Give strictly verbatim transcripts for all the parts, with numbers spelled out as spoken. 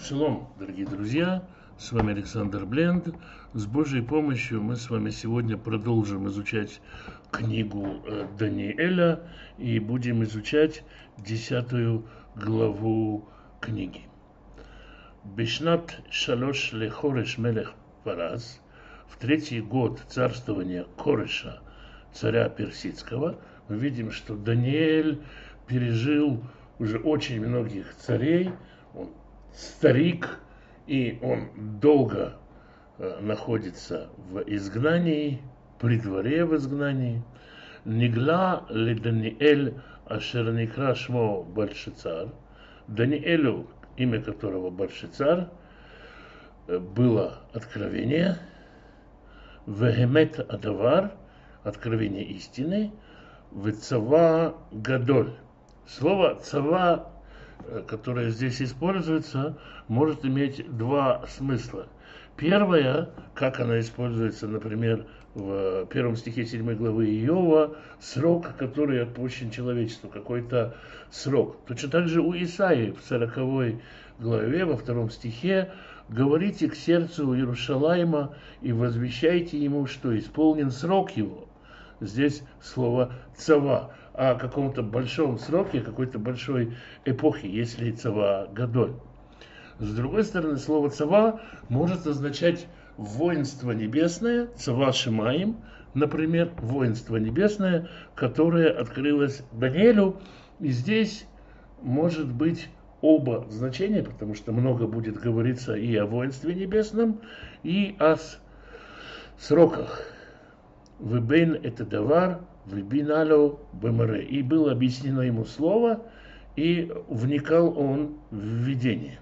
Шалом, дорогие друзья, с вами Александр Бленд. С Божьей помощью мы с вами сегодня продолжим изучать книгу Даниэля и будем изучать десятую главу книги. Бешнат шалош лехореш мелех Парас, в третий год царствования Кореша, царя персидского, мы видим, что Даниэль пережил уже очень многих царей. Он старик, и он долго э, находится в изгнании, при дворе в изгнании. Нигла ли Даниэль ашер никра шмо Бельшацар. Даниэлю, имя которого Бельшацар, было откровение. Вехемет адавар, откровение истины. Вецава гадоль. Слово цава, которое здесь используется, может иметь два смысла. Первое, как она используется, например, в первом стихе седьмой главы Иова, срок, который отпущен человечеству, какой-то срок. Точно так же у Исаии в сороковой главе, во втором стихе, говорите к сердцу Иерушалайма и возвещайте ему, что исполнен срок его. Здесь слово цава. О каком-то большом сроке, какой-то большой эпохе, если цава гадоль. С другой стороны, слово цава может означать воинство небесное, цава шимаим, например, воинство небесное, которое открылось Даниэлю. И здесь может быть оба значения, потому что много будет говориться и о воинстве небесном, и о сроках. Выбейн это давар, выбинало бемаре. И было объяснено ему слово, и вникал он в видение.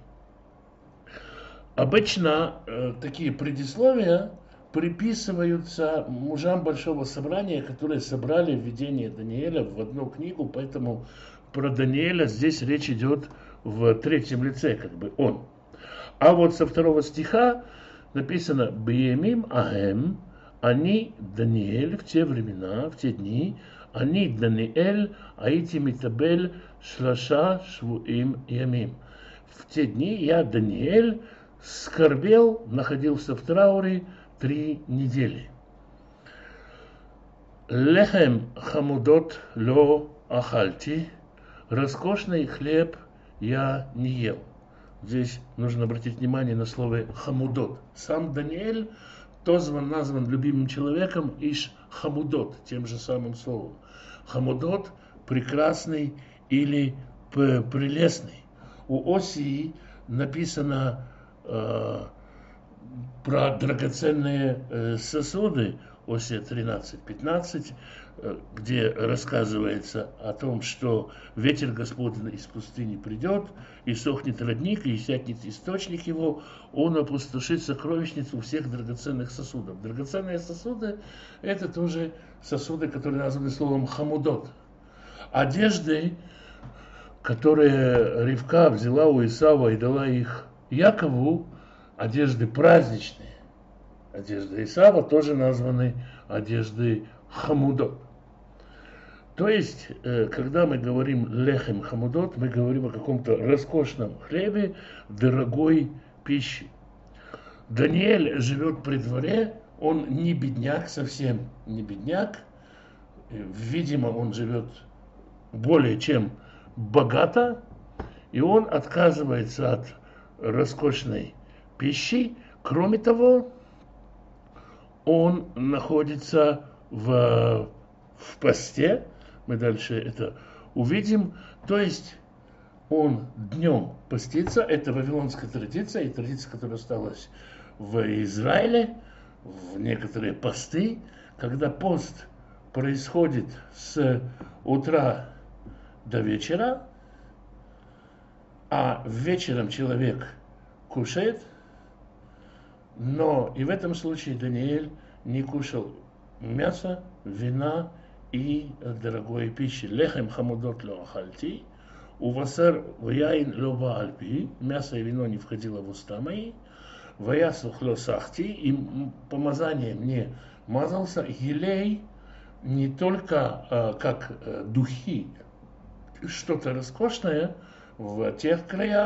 Обычно э, такие предисловия приписываются мужам Большого Собрания, которые собрали видение Даниэля в одну книгу, поэтому про Даниэля здесь речь идет в третьем лице, как бы он. А вот со второго стиха написано «Биемим аэм», они, Даниэль, в те времена, в те дни, они, Даниэль, аити митабель шлаша швуим ямим. В те дни я, Даниэль, скорбел, находился в трауре три недели. Лехем хамудот ло ахальти, роскошный хлеб я не ел. Здесь нужно обратить внимание на слово хамудот. Сам Даниэль назван, назван любимым человеком Иш Хамудот, тем же самым словом. Хамудот – прекрасный или прелестный. У Осии написано э, про драгоценные э, сосуды, Осия тринадцать пятнадцать, э, где рассказывается о том, что ветер Господень из пустыни придет, и сохнет родник, и иссякнет источник его, он опустошит сокровищницу всех драгоценных сосудов. Драгоценные сосуды – это тоже сосуды, которые названы словом хамудот. Одежды, которые Ривка взяла у Исава и дала их Якову, одежды праздничные. Одежды Исава тоже названы одежды хамудот. То есть, когда мы говорим лехем хамудот, мы говорим о каком-то роскошном хлебе, дорогой пищи. Даниэль живет при дворе, он не бедняк, совсем не бедняк. Видимо, он живет более чем богато, и он отказывается от роскошной пищи. Кроме того, он находится в, в посте. Мы дальше это увидим. То есть он днем постится. Это вавилонская традиция, и традиция, которая осталась в Израиле, в некоторые посты, когда пост происходит с утра до вечера, а вечером человек кушает. Но и в этом случае Даниэль не кушал мясо, вина и дорогой пищи. Лехем хамудот ло ахальти, увасер ваяин ло баальпи, мясо и вино не входило в уста мои, ваясух ло сахти, и помазание мне мазался, елей не только э, как э, духи, что-то роскошное в тех краях,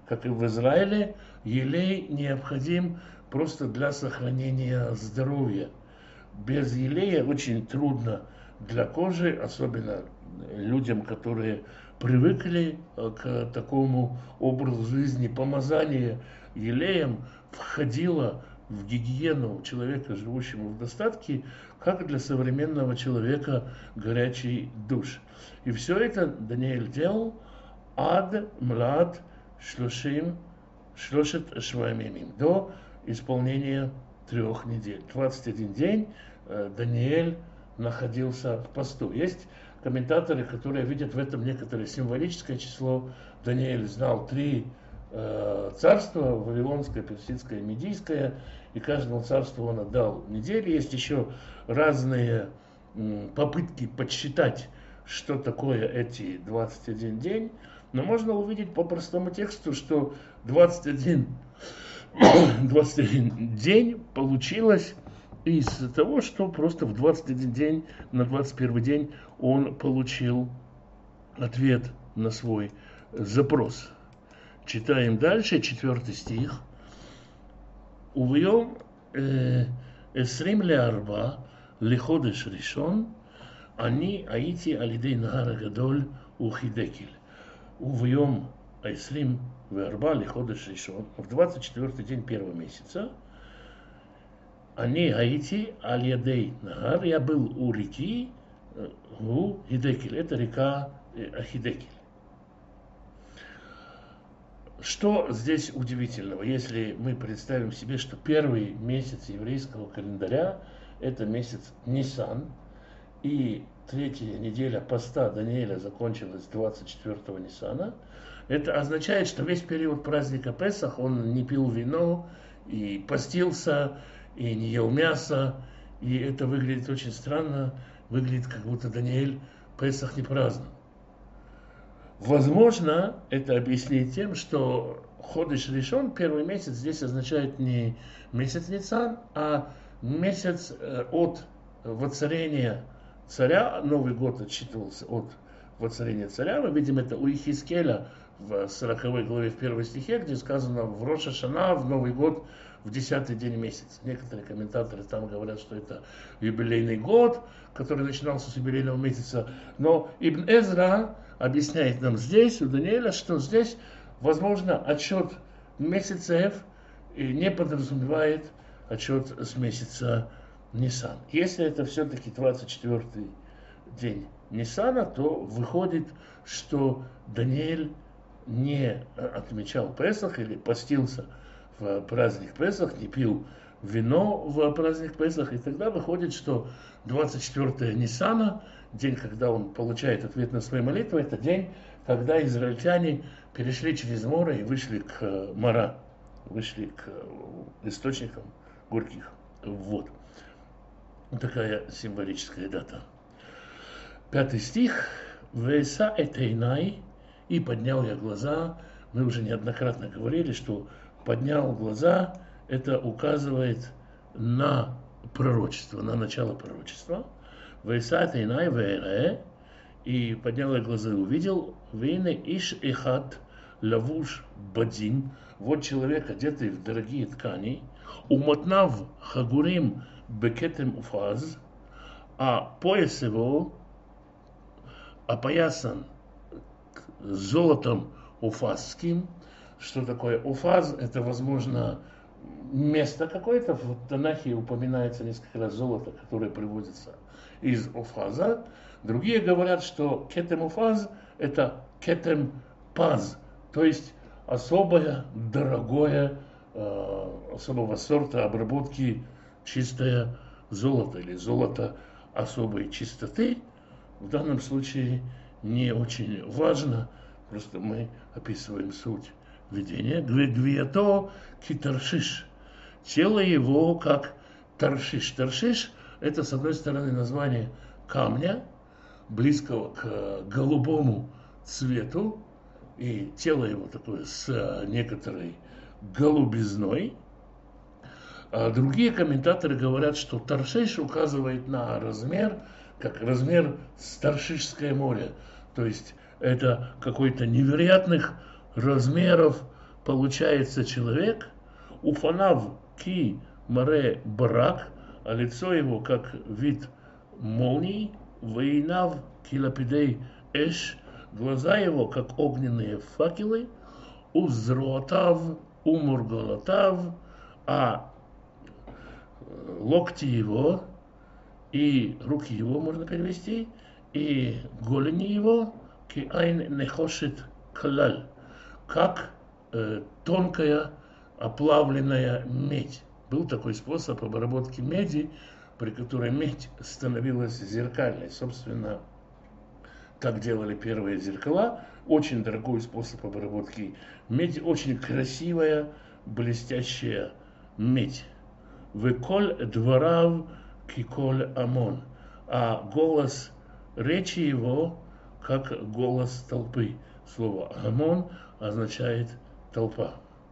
как и в Израиле, елей необходим просто для сохранения здоровья. Без елея очень трудно для кожи, особенно людям, которые привыкли к такому образу жизни. Помазание елеем входило в гигиену человека, живущего в достатке, как для современного человека горячий душ. И все это Даниэль делал ад млад шлошим шлошет швамимим, до исполнения трех недель. двадцать один день Даниэль находился в посту. Есть комментаторы, которые видят в этом некоторое символическое число. Даниэль знал три э, царства: Вавилонское, Персидское, Медийское, и каждому царству он отдал недели. Есть еще разные м, попытки подсчитать, что такое эти двадцать один день, но можно увидеть по простому тексту, что двадцать один, двадцать один день получилось из того, что просто в двадцать один день, на двадцать первый день он получил ответ на свой запрос. Читаем дальше, четвертый стих. Увьем эсрим леарба лиходеш ришон, они аити алидей нагара гадоль ухидекель. Увьем эсрим леарба лиходеш ришон, в двадцать четвертый день первого месяца. Они аити аль-ядей нагар, я был у реки, у Хидекель, это река Хидекель. Что здесь удивительного, если мы представим себе, что первый месяц еврейского календаря это месяц Нисан, и третья неделя поста Даниэля закончилась двадцать четвёртого Нисана, это означает, что весь период праздника Песах он не пил вино и постился, и не ел мясо, и это выглядит очень странно, выглядит, как будто Даниэль Песах не праздновал. Возможно, это объяснить тем, что Ходеш Ришон, первый месяц, здесь означает не месяц Нисан, а месяц от воцарения царя. Новый год отсчитывался от воцарения царя. Мы видим это у Ихискеля в сороковой главе, в первой стихе, где сказано в Рош ха-Шана, в Новый год, в десятый день месяца. Некоторые комментаторы там говорят, что это юбилейный год, который начинался с юбилейного месяца. Но Ибн Эзра объясняет нам здесь, у Даниэля, что здесь, возможно, отсчет месяцев не подразумевает отсчет с месяца Нисан. Если это все-таки двадцать четвёртый день Нисана, то выходит, что Даниэль не отмечал Песах или постился в праздник Песах, не пил вино в праздник Песах, и тогда выходит, что двадцать четвёртого Нисана, день, когда он получает ответ на свои молитвы, это день, когда израильтяне перешли через море и вышли к Мара, вышли к источникам горьких вод. Вот такая символическая дата. Пятый стих. «Веса этейнай», и поднял я глаза. Мы уже неоднократно говорили, что поднял глаза, это указывает на пророчество, на начало пророчества. «Веса этейнай веэре», и поднял я глаза и увидел, «Вейне иш эхад лавуш бадин», вот человек, одетый в дорогие ткани, «Умотнав хагурим бекетем уфаз», а пояс его опоясан золотом уфазским. Что такое уфаз? Это, возможно, место какое-то. В Танахе упоминается несколько раз золото, которое приводится из уфаза. Другие говорят, что кетем уфаз – это кетем паз, то есть особое, дорогое, э, особого сорта обработки чистое золото или золото особой чистоты. В данном случае не очень важно, просто мы описываем суть видения. Гвиато китаршиш. Тело его как таршиш. Таршиш – это, с одной стороны, название камня, близкого к голубому цвету, и тело его такое с некоторой голубизной. А другие комментаторы говорят, что Таршиш указывает на размер, как размер Таршишское море. То есть это какой-то невероятных размеров получается человек, уфанав ки маре барак, а лицо его как вид молний, вейнав килапидей эш, глаза его как огненные факелы, узротав умурголотав, а локти его и руки его можно перевести, и голени его киайн нехошет клаль, как э, тонкая оплавленная медь. Был такой способ обработки меди, при которой медь становилась зеркальной. Собственно, так делали первые зеркала. Очень дорогой способ обработки меди, очень красивая, блестящая медь. Веколь дворав киколь амон. А голос речи его, как голос толпы. Слово амон означает толпа.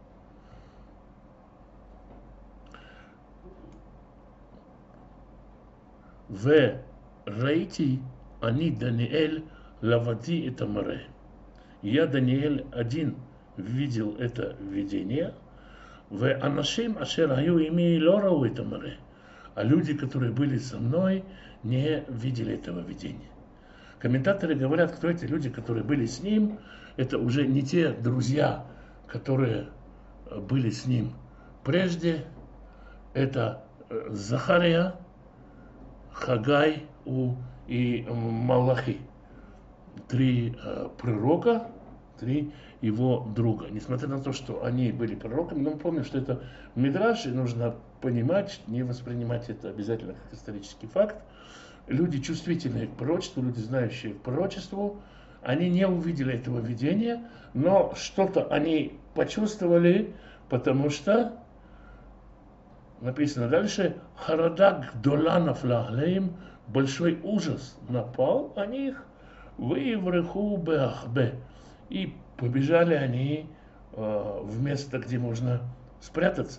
В рейти они Даниэль лавади это море. Я, Даниэль, один видел это видение. В анашим ашер аю ими лорау это море. А люди, которые были со мной, не видели этого видения. Комментаторы говорят, кто эти люди, которые были с ним. Это уже не те друзья, которые были с ним прежде. Это Захария, Хагай и Малахи. Три э, пророка, три его друга. Несмотря на то, что они были пророками, но мы помним, что это мидраш, и нужно понимать, не воспринимать это обязательно как исторический факт. Люди, чувствительные к пророчеству, люди, знающие к пророчеству, они не увидели этого видения, но что-то они почувствовали, потому что написано дальше, Харадак доланов лаглеем, большой ужас напал на них, выевреху беахбе, и побежали они э, в место, где можно спрятаться.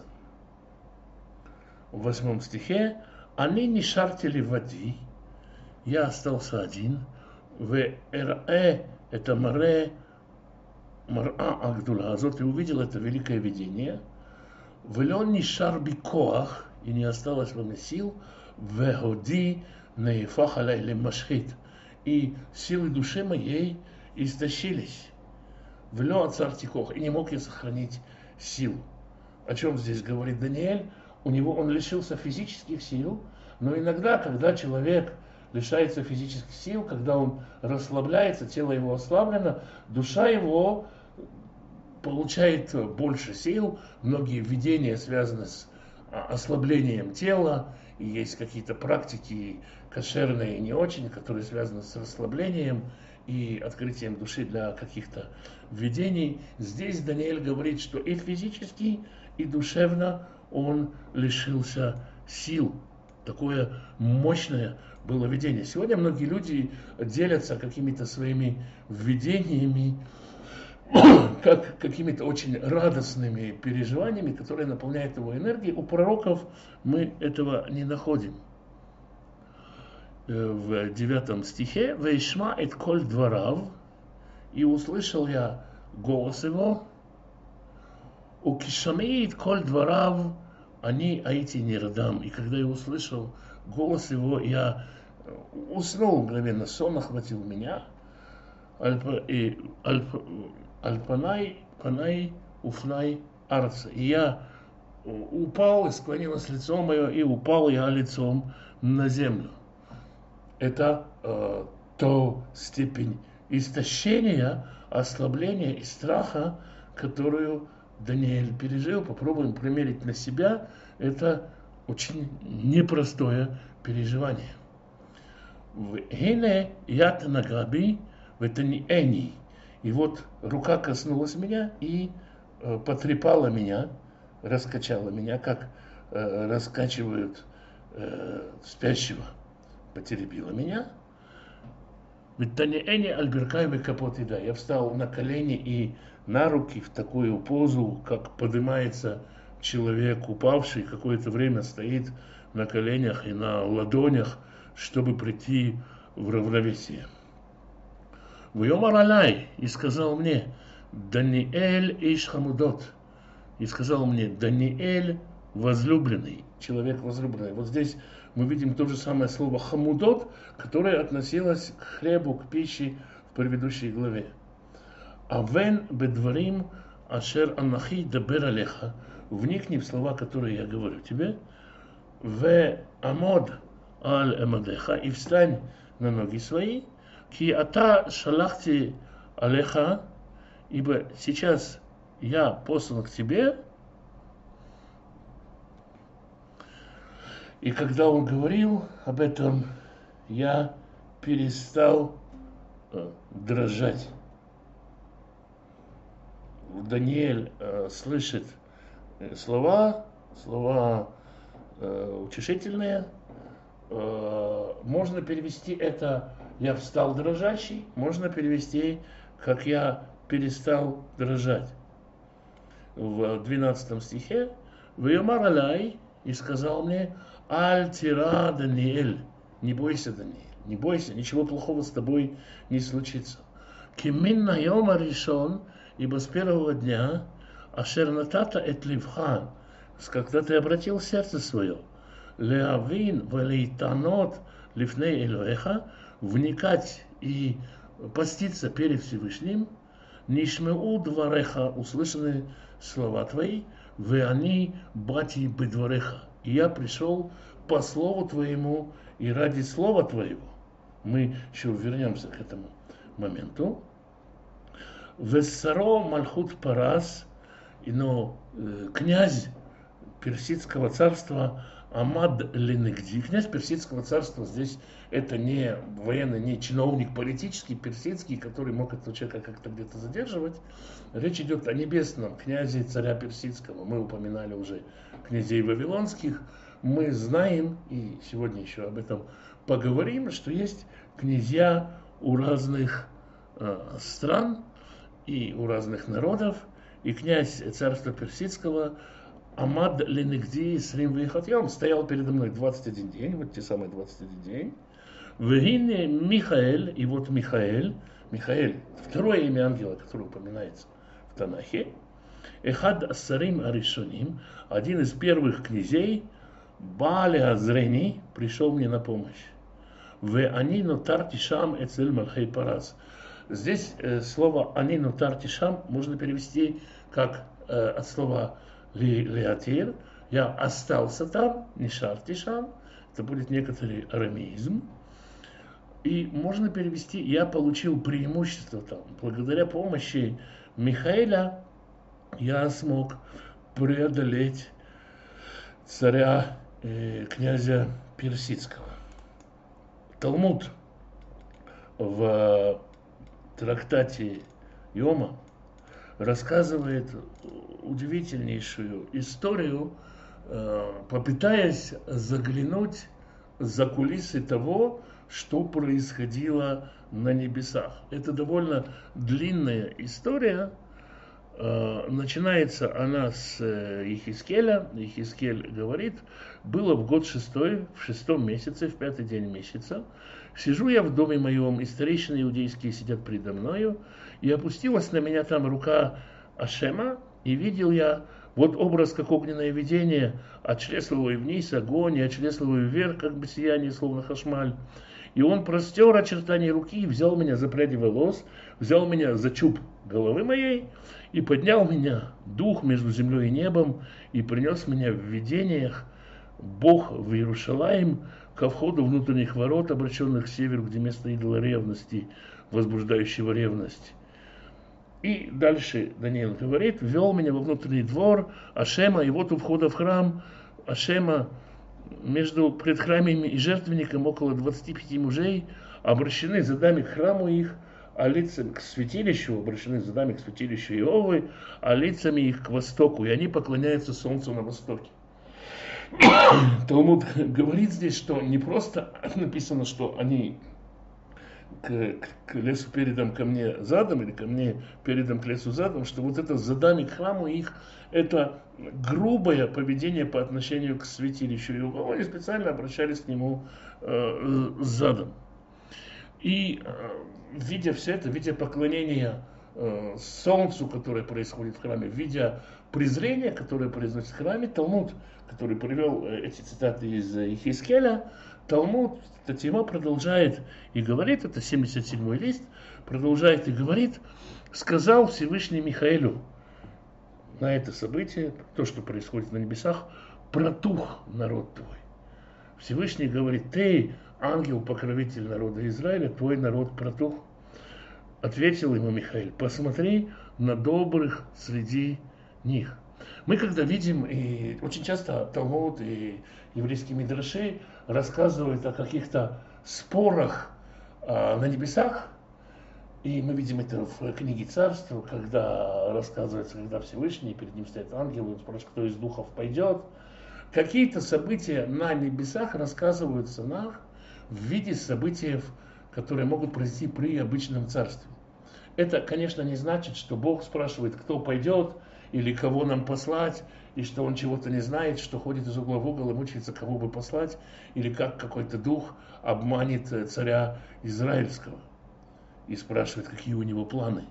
В восьмом стихе, они не шартили води, я остался один, в эрэ, это море, мара агдула, азот, и увидел это великое видение, Велон не шарби коах, и не осталось во мне сил, веходи наифах алей машхит, и силы души моей истощились. Велон царти кох, и не мог я сохранить сил. О чем здесь говорит Даниэль? У него он лишился физических сил, но иногда, когда человек лишается физических сил, когда он расслабляется, тело его ослаблено, душа его получает больше сил. Многие видения связаны с ослаблением тела, и есть какие-то практики кошерные и не очень, которые связаны с расслаблением и открытием души для каких-то видений. Здесь Даниэль говорит, что и физически, и душевно он лишился сил. Такое мощное было видение. Сегодня многие люди делятся какими-то своими видениями, как какими-то очень радостными переживаниями, которые наполняют его энергией. У пророков мы этого не находим. В девятом стихе «Вейшма эт коль дворав», и услышал я голос его, «У кишами эт коль дворав, они айти нирдам». И когда я услышал голос его, я уснул мгновенно, сон охватил меня. И Альпанай, панай, уфнай, арца. И я упал, и склонилось лицо мое, и упал я лицом на землю. Это э, то степень истощения, ослабления и страха, которую Даниэль пережил. Попробуем примерить на себя. Это очень непростое переживание. В Гене ят нагаби в это не эни. И вот рука коснулась меня и э, потрепала меня, раскачала меня, как э, раскачивают э, спящего. Потеребила меня. Ведь Таниэни альберкаевый капот и да. Я встал на колени и на руки в такую позу, как поднимается человек, упавший, какое-то время стоит на коленях и на ладонях, чтобы прийти в равновесие. Вьомар алай, и сказал мне, Даниэль иш хамудот. И сказал мне: Даниэль возлюбленный, человек возлюбленный. Вот здесь мы видим то же самое слово хамудот, которое относилось к хлебу, к пище в предыдущей главе. Авен бедварим ашер анахи дабер алеха. Вникни в слова, которые я говорю тебе. В амод аль эмадеха. И встань на ноги свои. Ки ата шалахти алеха. Ибо сейчас я послан к тебе. И когда он говорил об этом, я перестал э, дрожать. Даниэль э, слышит слова, слова э, утешительные. Э, можно перевести это «я встал дрожащий», можно перевести как «я перестал дрожать». В двенадцатом стихе «Вейомар алай» и сказал мне: «Аль тира, Даниэль, не бойся, Даниэль, не бойся, ничего плохого с тобой не случится. Кимин найом аришон, ибо с первого дня ашер натата эт ливха, когда ты обратил сердце свое, леавин валейтанот лифней элоэха, вникать и поститься перед Всевышним, нишмеу двореха, услышаны слова твои, вы они бати бедвореха, и я пришел по слову твоему и ради слова твоего». Мы еще вернемся к этому моменту. Вессаро мальхут парас, но э, князь персидского царства Амад Ленегди. Князь персидского царства здесь это не военный, не чиновник политический, персидский, который мог этого человека как-то где-то задерживать. Речь идет о небесном князе царя персидского. Мы упоминали уже князей вавилонских. Мы знаем, и сегодня еще об этом поговорим, что есть князья у разных э, стран и у разных народов. И князь царства персидского Амад Ленегди Срим Вейхатьем стоял передо мной двадцать один день, вот те самые двадцать один день. Вегине Михаэль, и вот Михаэль, Михаэль, второе имя ангела, которое упоминается в Танахе, Эхад Ассарим Аришоним, один из первых князей, Баале Азрени, пришел мне на помощь. В Анину Тартишам Эцель Малхей Парас. Здесь э, слово Анину Тартишам можно перевести как э, от слова Леатир, я остался там, не Шартишам, это будет некоторый арамеизм. И можно перевести «я получил преимущество там». Благодаря помощи Михаэля я смог преодолеть царя, э, князя персидского. Талмуд в трактате Йома рассказывает удивительнейшую историю, попытаясь заглянуть за кулисы того, что происходило на небесах. Это довольно длинная история. Начинается она с Иехискеля. Иехискель говорит: было в год шестой, в шестом месяце, в пятый день месяца, сижу я в доме моем, и старейшины иудейские сидят предо мною, и опустилась на меня там рука Ашема, и видел я вот образ, как огненное видение, от члесловой вниз огонь, и от члесловой вверх, как бы сияние, словно хашмаль. И он простер очертания руки и взял меня за пряди волос, взял меня за чуб головы моей, и поднял меня дух между землей и небом, и принес меня в видениях Бог в Иерушалаим, ко входу внутренних ворот, обращенных к северу, где место идола ревности, возбуждающего ревность. И дальше Даниил говорит: ввел меня во внутренний двор Ашема, и вот у входа в храм Ашема между предхрамами и жертвенником около двадцати пяти мужей, обращены задами к храму их, а лицами к святилищу, обращены задами к святилищу Иовы, а лицами их к востоку, и они поклоняются солнцу на востоке. Талмуд говорит здесь, что не просто написано, что они к, к лесу передом, ко мне задом, или ко мне передом к лесу задом, что вот это задами к храму их, это грубое поведение по отношению к святилищу Иовы. Они специально обращались к нему э, задом. И э, видя все это, видя поклонение э, солнцу, которое происходит в храме, видя презрение, которое произносит в храме. Талмуд, который привел эти цитаты из Ихискеля, Талмуд, Татьяма продолжает и говорит, это семьдесят седьмой лист, продолжает и говорит: сказал Всевышний Михаилу на это событие, то, что происходит на небесах: протух народ твой. Всевышний говорит: ты, ангел-покровитель народа Израиля, твой народ протух. Ответил ему Михаил: посмотри на добрых среди них. Мы когда видим, и очень часто Талмуд и еврейские мидраши рассказывают о каких-то спорах а, на небесах, и мы видим это в книге Царства, когда рассказывается, когда Всевышний, перед ним стоит ангел, и он спрашивает, кто из духов пойдет. Какие-то события на небесах рассказываются нам в виде событий, которые могут произойти при обычном царстве. Это, конечно, не значит, что Бог спрашивает, кто пойдет, или кого нам послать, и что он чего-то не знает, что ходит из угла в угол и мучается, кого бы послать, или как какой-то дух обманет царя Израильского и спрашивает, какие у него планы.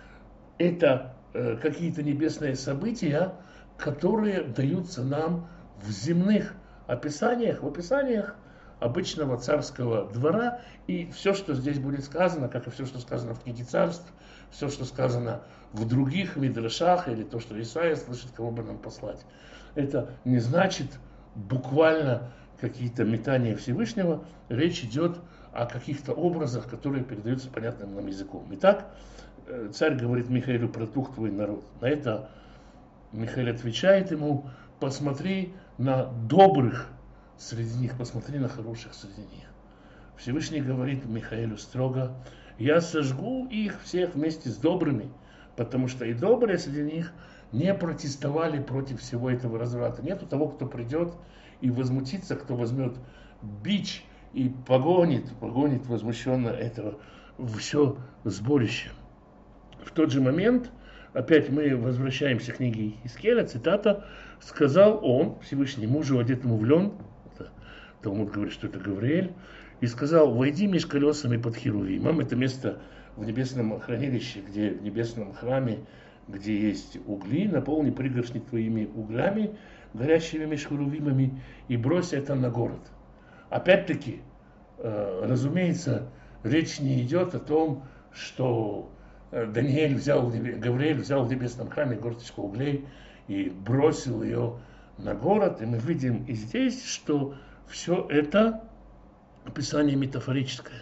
Это э, какие-то небесные события, которые даются нам в земных описаниях, в описаниях обычного царского двора, и все, что здесь будет сказано, как и все, что сказано в книге Царств, все, что сказано в других мидрашах, или то, что Исаия слышит, кого бы нам послать, это не значит буквально какие-то метания Всевышнего. Речь идет о каких-то образах, которые передаются понятным нам языком. Итак, царь говорит Михаилу: протух твой народ. На это Михаил отвечает ему: посмотри на добрых среди них, посмотри на хороших среди них. Всевышний говорит Михаилу строго: я сожгу их всех вместе с добрыми, потому что и добрые среди них не протестовали против всего этого разврата. Нету того, кто придет и возмутится, кто возьмет бич и погонит, погонит возмущенно этого все сборище. В тот же момент, опять мы возвращаемся к книге Ихискеля, цитата: сказал он, Всевышний, мужу, одетому в лен, Талмуд говорит, что это Гавриэль, и сказал: войди меж колесами под Херувимом. Это место в небесном хранилище, где в небесном храме, где есть угли, наполни пригоршни твоими углями, горящими меж Херувимами, и брось это на город. Опять-таки, э, разумеется, речь не идет о том, что Даниэль взял, Гавриэль взял в небесном храме горсточку углей и бросил ее на город. И мы видим и здесь, что все это описание метафорическое.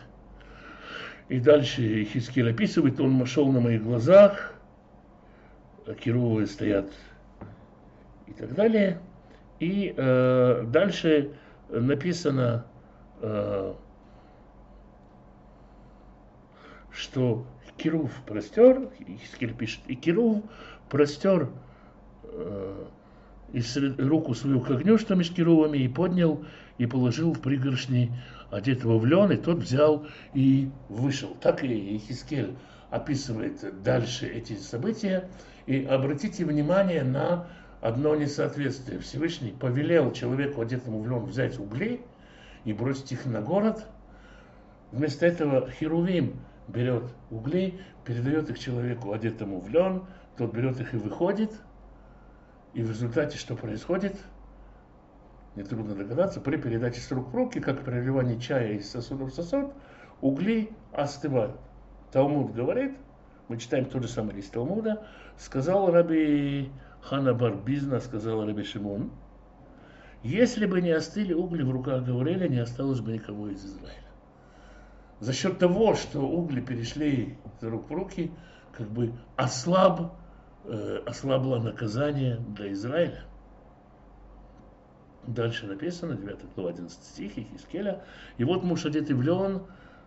И дальше Ихискель описывает: он шел на моих глазах, керувы стоят и так далее. И э, дальше написано, э, что Керув простер, Ихискель пишет, и Керув простер э, руку свою к огню, что между керувами, и поднял, и положил в пригоршни одетого в лен, и тот взял и вышел. Так и Ихискель описывает дальше эти события. И обратите внимание на одно несоответствие. Всевышний повелел человеку, одетому в лен, взять угли и бросить их на город. Вместо этого Херувим берет угли, передает их человеку, одетому в лен, тот берет их и выходит. И в результате что происходит? Нетрудно догадаться, при передаче с рук в руки, как при переливании чая из сосуда в сосуд, угли остывают. Талмуд говорит, мы читаем тот же самый лист Талмуда, сказал раби Хана бар Бизна, сказал раби Шимон: если бы не остыли угли в руках Гавриэля, не осталось бы никого из Израиля. За счет того, что угли перешли из рук в руки, как бы ослаб, э, ослабло наказание для Израиля. Дальше написано, девятая глава, одиннадцатый стих Ихискеля. И вот муж, одетый в лен,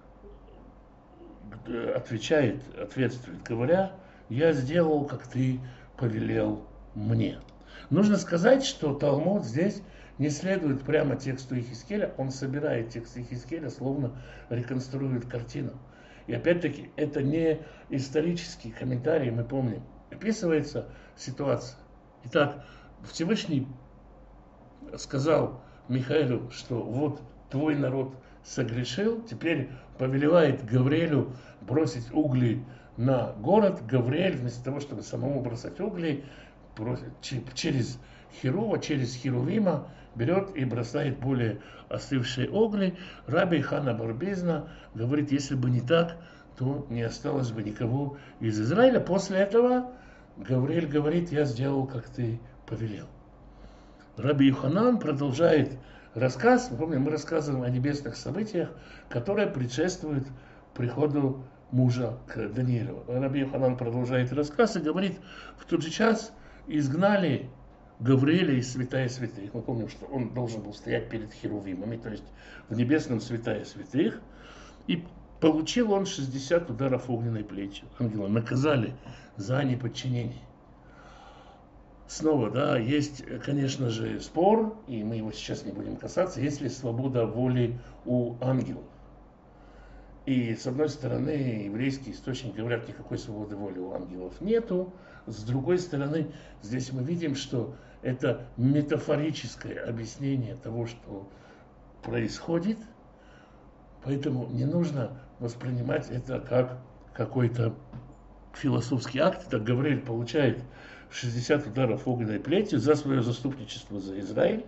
отвечает, ответствует, говоря: я сделал, как ты повелел мне. Нужно сказать, что Талмуд здесь не следует прямо тексту Ихискеля, он собирает текст Ихискеля, словно реконструирует картину. И опять-таки, это не исторический комментарий, мы помним. Описывается ситуация. Итак, Всевышний сказал Михаилу, что вот твой народ согрешил, теперь повелевает Гавриэлю бросить угли на город. Гавриэль вместо того, чтобы самому бросать угли, через Херува, через Херувима берет и бросает более остывшие угли. Раби Хана бар Бизна говорит, если бы не так, то не осталось бы никого из Израиля. После этого Гавриэль говорит, я сделал, как ты повелел. Раби Йоханан продолжает рассказ. Мы помним, мы рассказываем о небесных событиях, которые предшествуют приходу мужа к Даниилу. Раби Йоханан продолжает рассказ и говорит, в тот же час изгнали Гавриэля из святая святых. Мы помним, что он должен был стоять перед херувимами, то есть в небесном святая святых. И получил он шестьдесят ударов огненной плетью. Ангела наказали за неподчинение. Снова, да, есть, конечно же, спор, и мы его сейчас не будем касаться, есть ли свобода воли у ангелов. И, с одной стороны, еврейские источники говорят, никакой свободы воли у ангелов нету. С другой стороны, здесь мы видим, что это метафорическое объяснение того, что происходит. Поэтому не нужно воспринимать это как какой-то философский акт. Так Гавриэль получает шестьдесят ударов огненной плетью за свое заступничество за Израиль.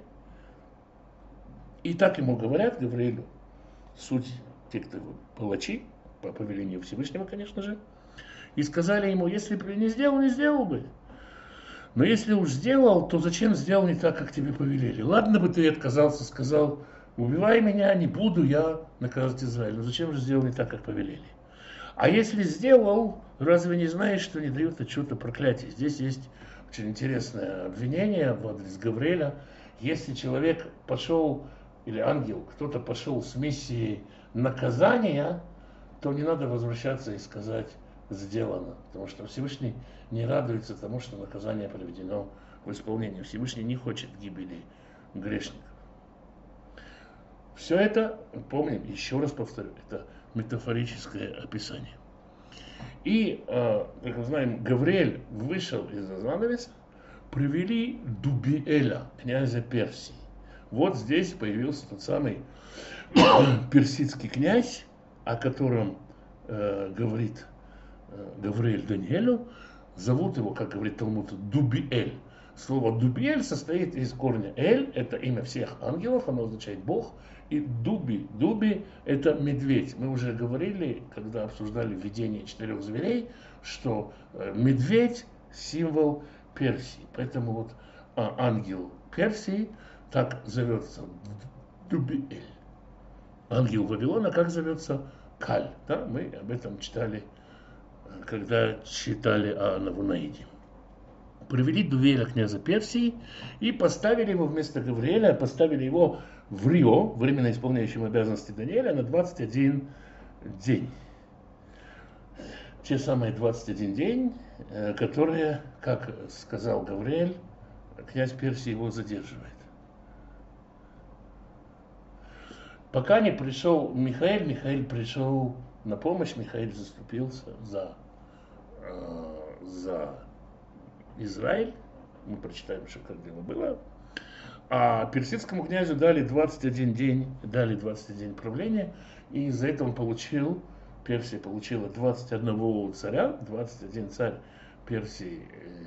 И так ему говорят, Гавриэлю, суть те, кто палачи, по повелению Всевышнего, конечно же, и сказали ему, если бы не сделал, не сделал бы. Но если уж сделал, то зачем сделал не так, как тебе повелели? Ладно бы ты отказался, сказал, убивай меня, не буду я наказывать Израиль. Но зачем же сделал не так, как повелели? А если сделал, разве не знаешь, что не дают отчета проклятия? Здесь есть очень интересное обвинение в адрес Гавриэля. Если человек пошел, или ангел, кто-то пошел с миссией наказания, то не надо возвращаться и сказать «сделано». Потому что Всевышний не радуется тому, что наказание приведено в исполнение. Всевышний не хочет гибели грешников. Все это, помним, еще раз повторю, это метафорическое описание. И, как мы знаем, Гавриэль вышел из-за занавеса, привели Дубиэля, князя Персии. Вот здесь появился тот самый персидский князь, о котором э, говорит э, Гавриэль Даниэлю. Зовут его, как говорит Талмуд, Дубиэль. Слово Дубиэль состоит из корня Эль, это имя всех ангелов, оно означает Бог. И Дуби, Дуби это медведь. Мы уже говорили, когда обсуждали видение четырех зверей, что э, медведь символ Персии. Поэтому вот а, ангел Персии так зовется Дубиэль. Ангел Вавилона как зовется? Каль. Да? Мы об этом читали, когда читали о Навунаиде. Привели Дубиэля, князя Персии, и поставили его вместо Гавриэля, поставили его в Рио, временно исполняющим обязанности Даниэля, на двадцать один день. Те самые двадцать один день, которые, как сказал Гавриэль, князь Персии его задерживает. Пока не пришел Михаил, Михаил пришел на помощь, Михаил заступился за, э, за Израиль. Мы прочитаем, что как дело было. А персидскому князю дали двадцать один день, дали двадцать один день правления, и за это он получил, Персия получила двадцать одного царя, двадцать один царь Персии,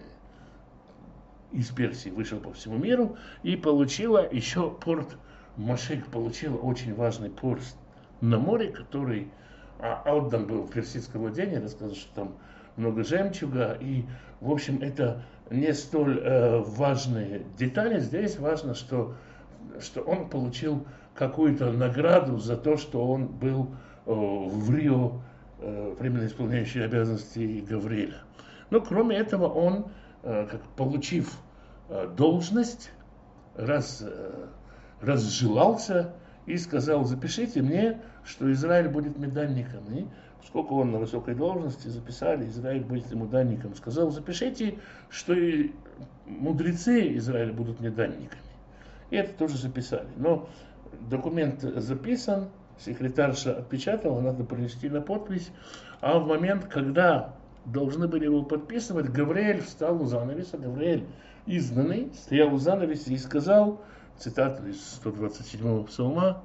э, из Персии вышел по всему миру, и получила еще порт Машек, получила очень важный порт на море, который а, отдан был в персидское владение, рассказывают, что там много жемчуга, и, в общем, это не столь э, важные детали. Здесь важно, что, что он получил какую-то награду за то, что он был э, в Рио, э, временно исполняющий обязанности Гавриэля. Но кроме этого он, э, как, получив э, должность, раз, э, разжелался и сказал: запишите мне, что Израиль будет мне данником. И поскольку он на высокой должности, записали, Израиль будет ему данником. Сказал: запишите, что и мудрецы Израиля будут мне данниками. И это тоже записали. Но документ записан, секретарша отпечатала, надо принести на подпись. А в момент, когда должны были его подписывать, Гавриэль встал у занавеса. Гавриэль, изгнанный, стоял у занавеса и сказал, цитата из сто двадцать седьмого псалма: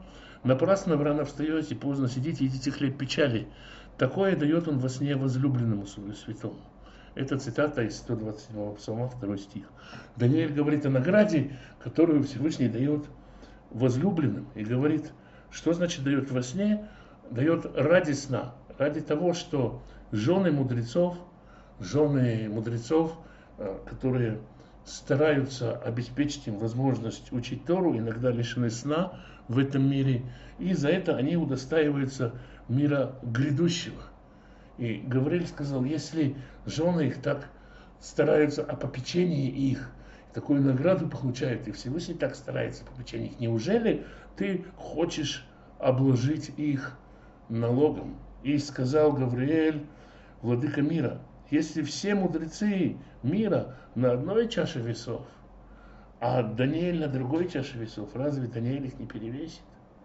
Напрасно вы рано встаете, поздно сидите, едите хлеб печали. Такое дает он во сне возлюбленному своему святому. Это цитата из сто двадцать седьмого псалма, второй стих. Даниэль говорит о награде, которую Всевышний дает возлюбленным. И говорит, что значит дает во сне? Дает ради сна. Ради того, что жены мудрецов, жены мудрецов, которые стараются обеспечить им возможность учить Тору, иногда лишены сна в этом мире. И за это они удостаиваются мира грядущего. И Гавриэль сказал, если жены их так стараются о попечении их, такую награду получают, и Всевышний так старается о попечении их, неужели ты хочешь обложить их налогом? И сказал Гавриэль, владыка мира, если все мудрецы мира на одной чаше весов, а Даниэль на другой чаше весов, разве Даниэль их не перевесит?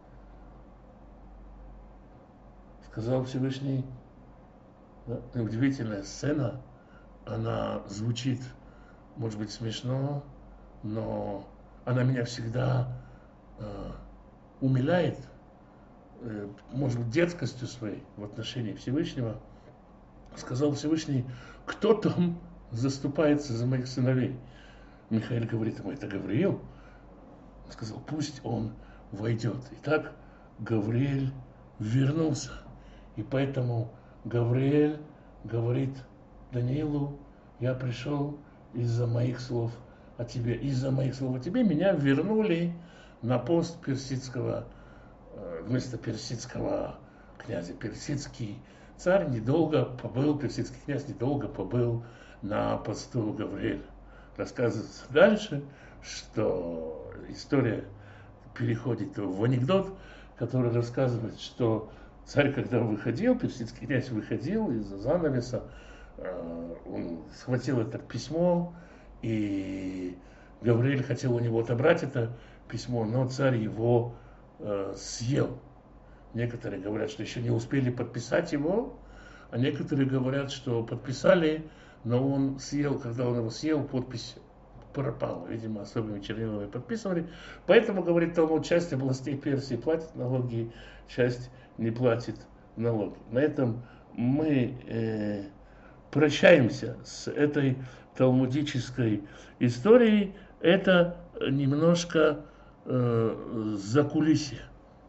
Сказал Всевышний, да, удивительная сцена, она звучит, может быть, смешно, но она меня всегда э, умиляет, э, может быть, детскостью своей в отношении Всевышнего. Сказал Всевышний, кто там заступается за моих сыновей? Михаил говорит ему, это Гавриил. Он сказал, пусть он войдет. Итак, Гавриэль вернулся. И поэтому Гавриэль говорит Даниилу, я пришел из-за моих слов о тебе. Из-за моих слов о тебе меня вернули на пост персидского, вместо персидского князя. Персидский царь недолго побыл, персидский князь недолго побыл на посту Гавриэля. Рассказывается дальше, что история переходит в анекдот, который рассказывает, что царь, когда выходил, персидский князь выходил из-за занавеса, он схватил это письмо, и Гавриэль хотел у него отобрать это письмо, но царь его э, съел. Некоторые говорят, что еще не успели подписать его, а некоторые говорят, что подписали, но он съел, когда он его съел, подпись пропала. Видимо, особыми чернилами подписывали. Поэтому, говорит Талмуд, часть областей Персии платит налоги, часть не платит налоги. На этом мы э, прощаемся с этой талмудической историей. Это немножко э, закулисье.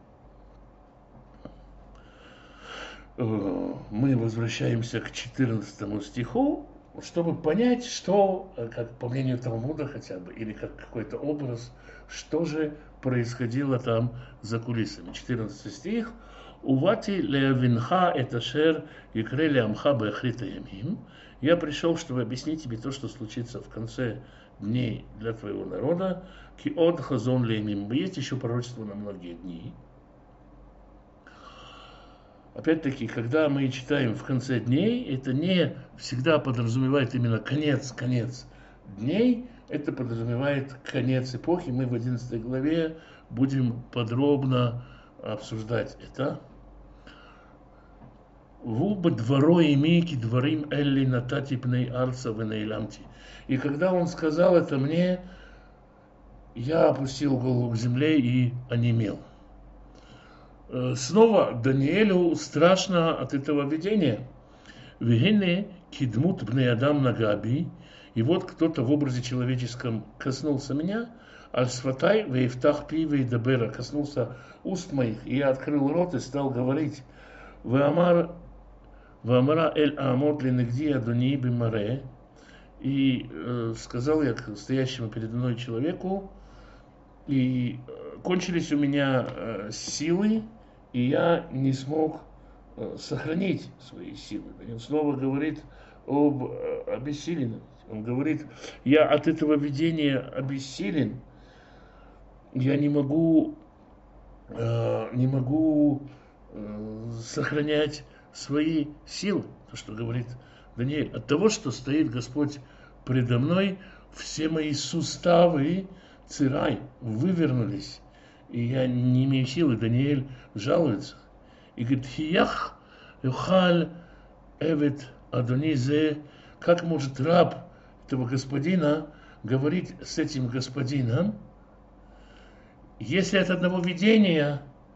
Э, мы возвращаемся к четырнадцатому стиху, чтобы понять, что, как по мнению Талмуда хотя бы, или как какой-то образ, что же происходило там за кулисами. четырнадцатый стих. Увати леавинха эташер икре леамха беахрита ямим. Я пришел, чтобы объяснить тебе то, что случится в конце дней для твоего народа. Ки од хазон леямим. Есть еще пророчество на многие дни. Опять-таки, когда мы читаем в конце дней, это не всегда подразумевает именно конец, конец дней. Это подразумевает конец эпохи. Мы в одиннадцатой главе будем подробно обсуждать это. Вуба дворо имейки дворим элли натати пней арца венейламти. И когда он сказал это мне, я опустил голову к земле и онемел. Снова Даниэлю страшно от этого видения. Вегене кидмут бней адам нагаби. И вот кто-то в образе человеческом коснулся меня. Аль-сватай вейфтах пи вейдабера. Коснулся уст моих. И я открыл рот и стал говорить. Веамар Веамара эль амот ленегди адони бимаре. И э, сказал я к стоящему передо мной человеку. И кончились у меня э, силы. И я не смог э, сохранить свои силы. И он снова говорит об э, обессиленности. Он говорит, я от этого видения обессилен. Я не могу, э, не могу э, сохранять свои силы. То, что говорит Даниэль. От того, что стоит Господь предо мной, все мои суставы, цирай, вывернулись. И я не имею силы. Даниэль жалуется. И говорит, хиях юхаль эвет адонизе. Как может раб этого господина говорить с этим господином, если от одного видения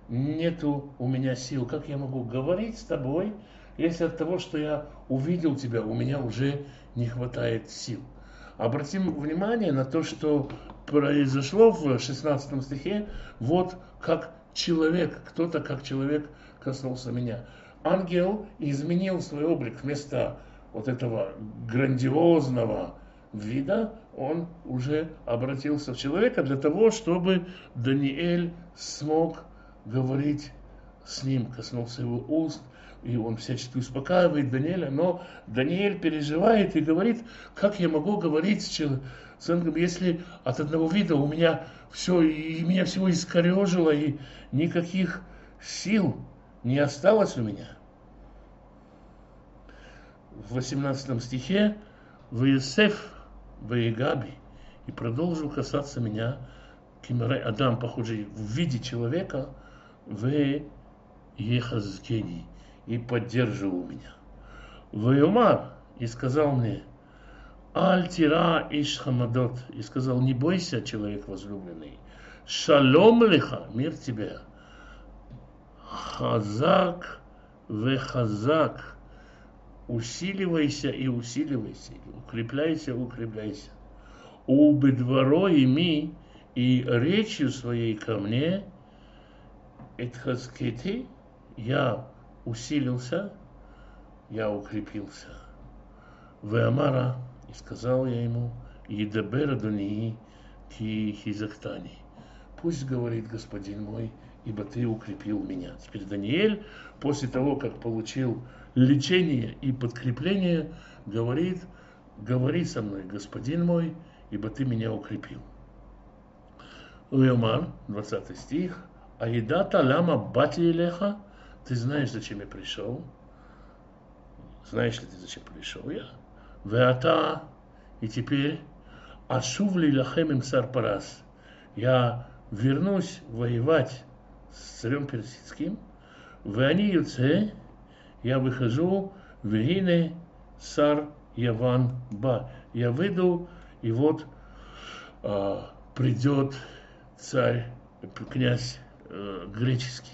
нету у меня сил. Как я могу говорить с тобой, если от того, что я увидел тебя, у меня уже не хватает сил? Обратим внимание на то, что произошло в шестнадцатом стихе. Вот как человек, кто-то как человек коснулся меня. Ангел изменил свой облик. Вместо вот этого грандиозного вида он уже обратился в человека для того, чтобы Даниэль смог говорить с ним, коснулся его уст, и он всячески успокаивает Даниэля, но Даниэль переживает и говорит, как я могу говорить с человеком, если от одного вида у меня все, и меня всего искорежило, и никаких сил не осталось у меня. В восемнадцатом стихе «Ваесеф Ваегаби» и продолжил касаться меня Кимарай Адам, похожий в виде человека, в Ехазкени, и поддерживал меня. Ваемар, и сказал мне, Аль-Тира Иш Хамадот, и сказал, не бойся, человек возлюбленный, Шалом леха, мир тебе, Хазак вехазак, усиливайся и усиливайся, укрепляйся, укрепляйся. Убедворо ими и речью своей ко мне, Этхазкети, я усилился, я укрепился. Веамара, и сказал я ему, Едабер Адонии ки хизактани. Пусть говорит господин мой, ибо ты укрепил меня. Теперь Даниэль, после того, как получил лечение и подкрепление, говорит, говори со мной, господин мой, ибо ты меня укрепил. Уэмар, двадцатый стих, Аидата лама бати илеха, ты знаешь, зачем я пришел? Знаешь ли ты, зачем пришел я? Веата, и теперь, ашувли лахем им цар Парас, я вернусь воевать с царем персидским, в они юце, я выхожу, вегине сар Яван ба, я выйду, и вот а, придет царь, князь э, греческий.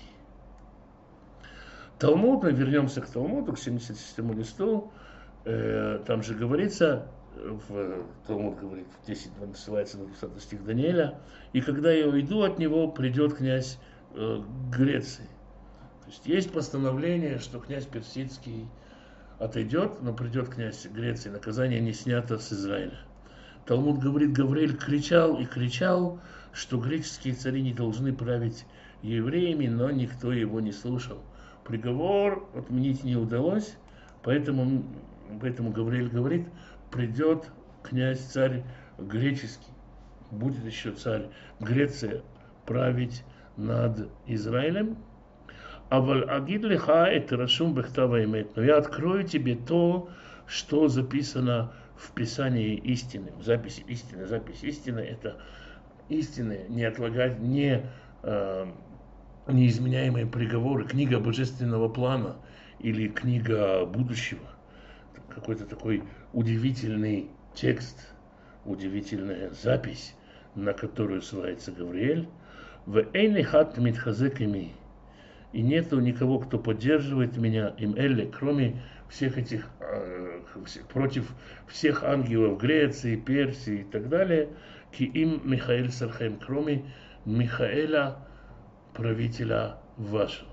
Талмуд, мы вернемся к Талмуду, к семьдесят шестому листу, э, там же говорится, в, Талмуд говорит, в десять ссылается на двадцатый стих Даниэля, и когда я уйду от него, придет князь э, Греции. То есть есть постановление, что князь персидский отойдет, но придет князь Греции, наказание не снято с Израиля. Талмуд говорит, Гавриэль кричал и кричал, что греческие цари не должны править евреями, но никто его не слушал. Приговор отменить не удалось, поэтому, поэтому Гавриэль говорит, придет князь-царь греческий, будет еще царь Греция править над Израилем. Аваль агид леха это рашум бехтава имет, но я открою тебе то, что записано в Писании истины, в записи истины. Запись истины — это истины, не отлагать, не э, неизменяемые приговоры, книга божественного плана или книга будущего. Какой-то такой удивительный текст, удивительная запись, на которую ссылается Гавриэль. В эйнихат митхазеками, и нету никого, кто поддерживает меня, им элли, кроме всех этих, э, против всех ангелов Греции, Персии и так далее, ки им Михаэль Сархем, кроме Михаэля, правителя вашего.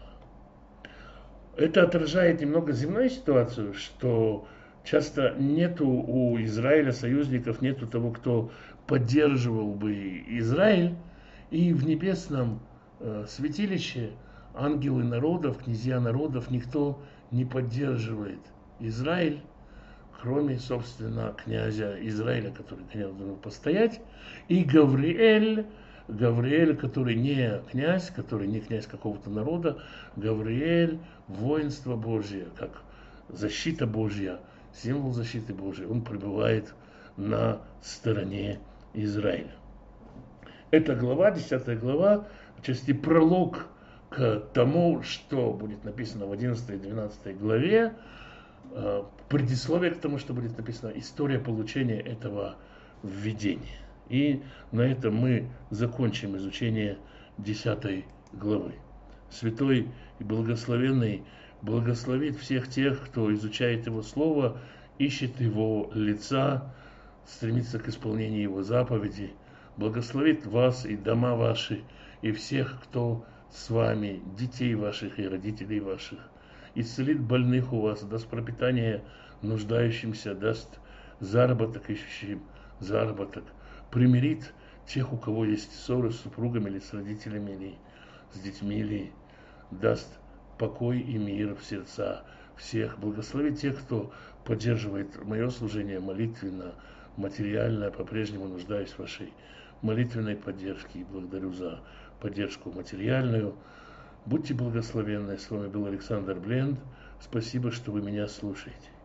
Это отражает немного земную ситуацию, что часто нету у Израиля союзников, нету того, кто поддерживал бы Израиль, и в небесном э, святилище ангелы народов, князья народов, никто не поддерживает Израиль, кроме, собственно, князя Израиля, который, конечно, должен постоять, и Гавриэль, Гавриэль, который не князь, который не князь какого-то народа, Гавриэль, воинство Божье, как защита Божья, символ защиты Божьей, он пребывает на стороне Израиля. Эта глава, десятая глава, в части пролог к тому, что будет написано в одиннадцатой и двенадцатой главе, предисловие к тому, что будет написано, история получения этого введения. И на этом мы закончим изучение десятой главы. святой и благословенный благословит всех тех, кто изучает Его Слово, ищет Его лица, стремится к исполнению Его заповедей. Благословит вас и дома ваши, и всех, кто с вами, детей ваших и родителей ваших. Исцелит больных у вас, даст пропитание нуждающимся, даст заработок ищущим заработок. Примирит тех, у кого есть ссоры с супругами или с родителями, или с детьми, или даст покой и мир в сердца всех. Благословит тех, кто поддерживает мое служение молитвенно, материально, по-прежнему нуждаюсь в вашей молитвенной поддержке и благодарю за поддержку материальную. Будьте благословенны. С вами был Александр Бленд. Спасибо, что вы меня слушаете.